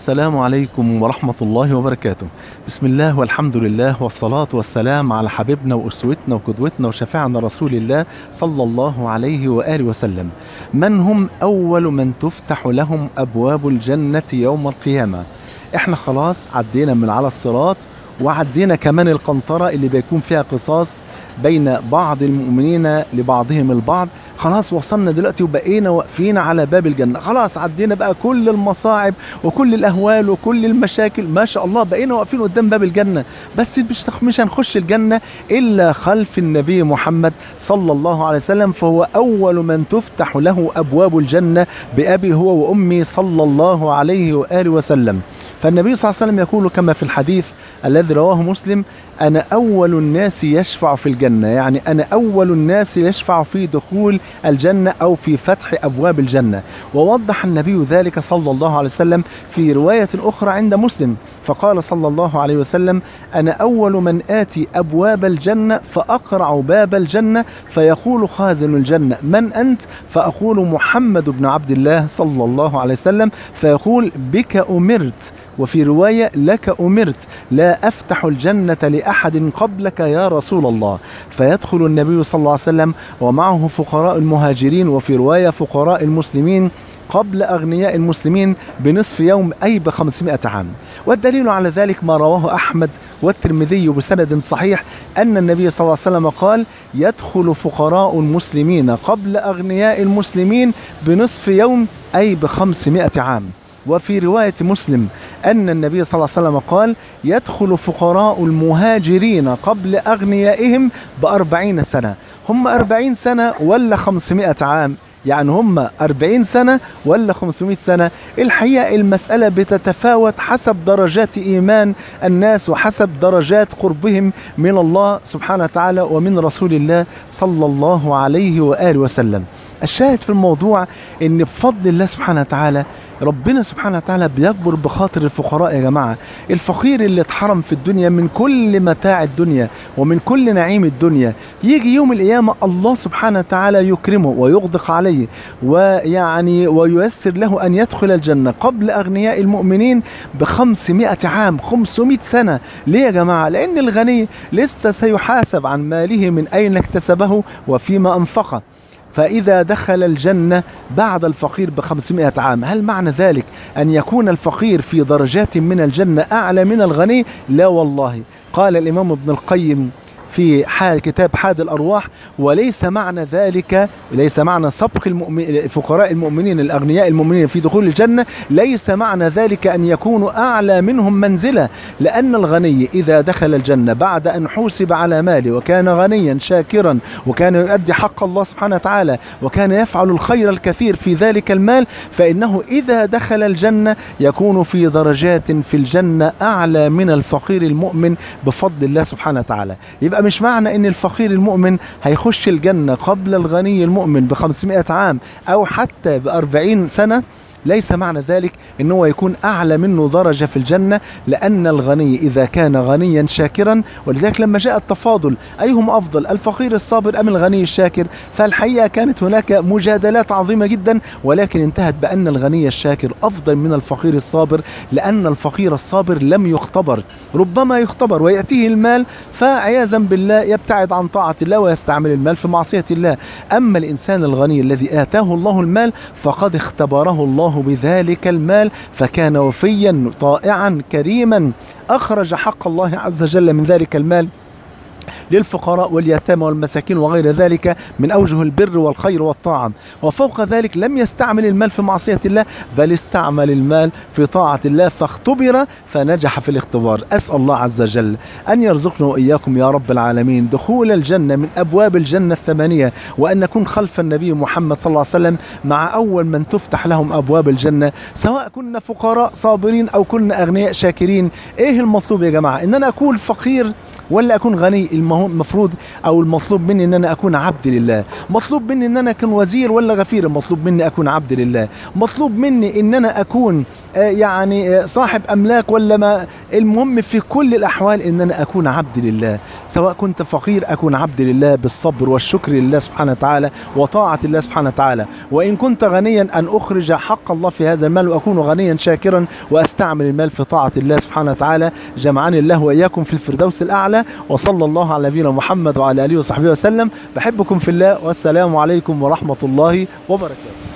السلام عليكم ورحمة الله وبركاته. بسم الله والحمد لله والصلاة والسلام على حبيبنا وأسوتنا وقدوتنا وشفيعنا رسول الله صلى الله عليه وآله وسلم. من هم أول من تفتح لهم أبواب الجنة يوم القيامة؟ احنا خلاص عدينا من على الصراط، وعدينا كمان القنطرة اللي بيكون فيها قصاص بين بعض المؤمنين لبعضهم البعض. خلاص وصلنا دلوقتي وبقينا واقفين على باب الجنة، خلاص عدينا بقى كل المصاعب وكل الأهوال وكل المشاكل، ما شاء الله بقينا واقفين قدام باب الجنة. بس مش هنخش الجنة إلا خلف النبي محمد صلى الله عليه وسلم، فهو أول من تفتح له أبواب الجنة بأبي هو وأمي صلى الله عليه وآله وسلم. فالنبي صلى الله عليه وسلم يقول كما في الحديث الذي رواه مسلم: أنا أول الناس يشفع في الجنة، يعني أنا أول الناس يشفع في دخول الجنة أو في فتح أبواب الجنة. ووضح النبي ذلك صلى الله عليه وسلم في رواية أخرى عند مسلم، فقال صلى الله عليه وسلم: أنا أول من آتي أبواب الجنة فأقرع باب الجنة فيقول خازن الجنة: من أنت؟ فأقول: محمد بن عبد الله صلى الله عليه وسلم، فيقول: بك أمرت، وفي رواية: لك أمرت، لا أفتح الجنة لأحد قبلك يا رسول الله. فيدخل النبي صلى الله عليه وسلم ومعه فقراء المهاجرين، وفي رواية فقراء المسلمين قبل أغنياء المسلمين بنصف يوم، أي ب500 عام. والدليل على ذلك ما رواه أحمد والترمذي بسند صحيح أن النبي صلى الله عليه وسلم قال: يدخل فقراء المسلمين قبل أغنياء المسلمين بنصف يوم، أي ب500 عام. وفي رواية مسلم أن النبي صلى الله عليه وسلم قال: يدخل فقراء المهاجرين قبل أغنيائهم ب40 سنة. هم 40 سنة ولا 500 عام؟ يعني هم 40 سنة ولا 500 سنة؟ الحقيقة المسألة بتتفاوت حسب درجات إيمان الناس وحسب درجات قربهم من الله سبحانه وتعالى ومن رسول الله صلى الله عليه وآله وسلم. الشاهد في الموضوع ان بفضل الله سبحانه وتعالى ربنا سبحانه وتعالى بيكبر بخاطر الفقراء. يا جماعة، الفقير اللي اتحرم في الدنيا من كل متاع الدنيا ومن كل نعيم الدنيا، يجي يوم القيامة الله سبحانه وتعالى يكرمه ويغدق عليه وييسر له أن يدخل الجنة قبل أغنياء المؤمنين ب500 عام، 500 سنة. ليه يا جماعة؟ لأن الغني لسه سيحاسب عن ماله من أين اكتسبه وفيما أنفقه، فإذا دخل الجنة بعد الفقير ب500 عام، هل معنى ذلك أن يكون الفقير في درجات من الجنة أعلى من الغني؟ لا والله. قال الإمام ابن القيم في كتاب حاد الأرواح: وليس معنى ذلك، ليس معنى سبق فقراء المؤمنين الأغنياء المؤمنين في دخول الجنة، ليس معنى ذلك أن يكونوا أعلى منهم منزلة، لأن الغني إذا دخل الجنة بعد أن حوسب على ماله وكان غنيا شاكرا وكان يؤدي حق الله سبحانه وتعالى وكان يفعل الخير الكثير في ذلك المال، فإنه إذا دخل الجنة يكون في درجات في الجنة أعلى من الفقير المؤمن بفضل الله سبحانه وتعالى. يبقى مش معنى ان الفقير المؤمن هيخش الجنة قبل الغني المؤمن ب500 عام او حتى ب40 سنة، ليس معنى ذلك ان هو يكون اعلى منه درجة في الجنة، لان الغني اذا كان غنيا شاكرا، ولذلك لما جاء التفاضل ايهم افضل، الفقير الصابر ام الغني الشاكر، فالحقيقة كانت هناك مجادلات عظيمة جدا، ولكن انتهت بان الغني الشاكر افضل من الفقير الصابر، لان الفقير الصابر لم يختبر، ربما يختبر ويأتيه المال فعياذا بالله يبتعد عن طاعة الله ويستعمل المال في معصية الله. اما الانسان الغني الذي آتاه الله المال فقد اختبره الله بذلك المال فكان وفيا طائعا كريما، أخرج حق الله عز وجل من ذلك المال للفقراء واليتامى والمساكين وغير ذلك من أوجه البر والخير والطاعة. وفوق ذلك لم يستعمل المال في معصية الله، بل استعمل المال في طاعة الله، فاختبر فنجح في الاختبار. أسأل الله عز وجل أن يرزقنا وإياكم يا رب العالمين دخول الجنة من أبواب الجنة 8، وأن نكون خلف النبي محمد صلى الله عليه وسلم مع أول من تفتح لهم أبواب الجنة، سواء كنا فقراء صابرين أو كنا أغنياء شاكرين. إيه المطلوب يا جماعة؟ إن أنا أكون فقير ولا أكون غني؟ المفروض او المطلوب مني ان انا اكون عبد لله، مطلوب مني ان انا اكون وزير ولا غفير، مطلوب مني اكون عبد لله، مطلوب مني ان انا اكون يعني صاحب املاك ولا ما، المهم في كل الاحوال ان انا اكون عبد لله. سواء كنت فقير اكون عبد لله بالصبر والشكر لله سبحانه وتعالى وطاعة الله سبحانه وتعالى، وان كنت غنيا ان اخرج حق الله في هذا المال واكون غنيا شاكرا واستعمل المال في طاعة الله سبحانه وتعالى. جمعني الله واياكم في الفردوس الاعلى، وصلى الله على نبينا محمد وعلى اله وصحبه وسلم. بحبكم في الله، والسلام عليكم ورحمة الله وبركاته.